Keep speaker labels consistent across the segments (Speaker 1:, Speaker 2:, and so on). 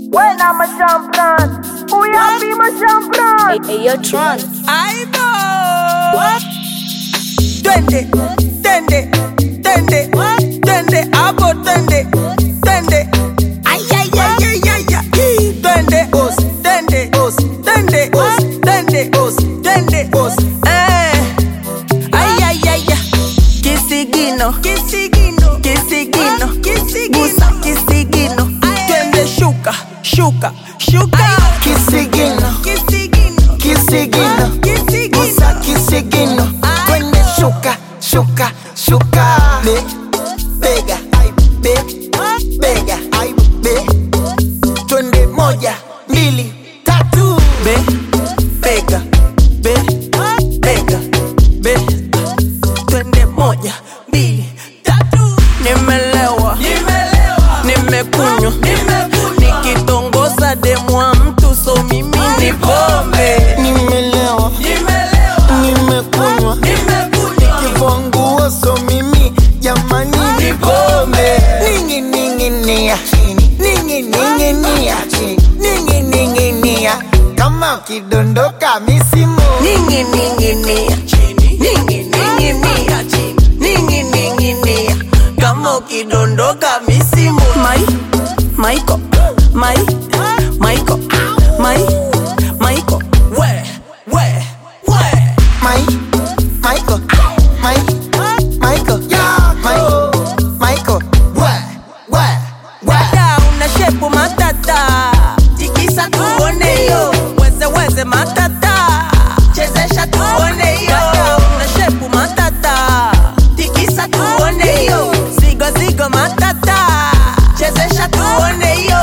Speaker 1: When I'm a champion, who ya be my champion?
Speaker 2: Hey, yo, Tron.
Speaker 3: I know. Tende, abo tende. Ay, ay, ay, ay, ay, ay. Tende, os, tende. Ay, ay, ay, ay. Kisigino. Busa, kisigino. Tende, shuka.
Speaker 4: Kisigino, busa kisigino, twende shuka. Bega, twende moja, mbili, tatu.
Speaker 3: Bega, twende moja, mbili, tatu. Nimelewa, nimekunywa, nikitongoza demu wa mtu, so mimi ni pombe.
Speaker 4: Nimelewa, nimekunywa, nikivua so mimi jamani ni pombe. Ningining'inia chini, kama ukidondoka misimo.
Speaker 3: Ningining'inia kama ukidondoka misimu. Maiko, we.
Speaker 4: Michael,
Speaker 3: Dada una shepu matata, tikisa tuone yo. Weze matata, chezesha tuone yo. Dada una shepu matata, tikisa tuone yo. Zigo matata, chezesha tuone yo.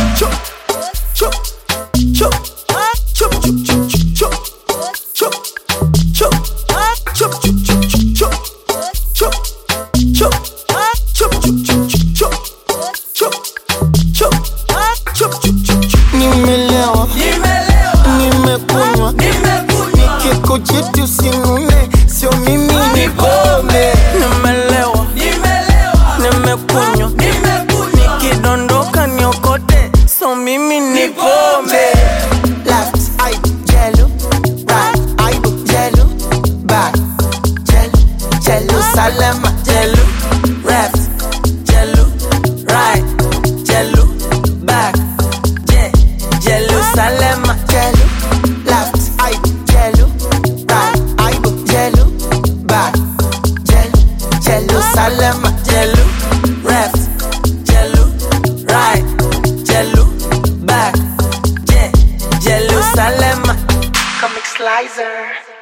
Speaker 4: nimelewa, nimekunywa, nikikuchiti usinune, sio mimi ni pombe.
Speaker 3: Nimelewa, nimekunywa, nikidondoka niokote, so mimi ni pombe.
Speaker 4: Left eye jello, right eye jello, back jello, salama
Speaker 3: Jello, left, jello, right, jello, back, jello, salama.
Speaker 4: jello, left eye jello, right eye jello, back jello, salama
Speaker 3: Jello, left, jello, right, jello, back, jello, salama.
Speaker 4: Comic Slicer.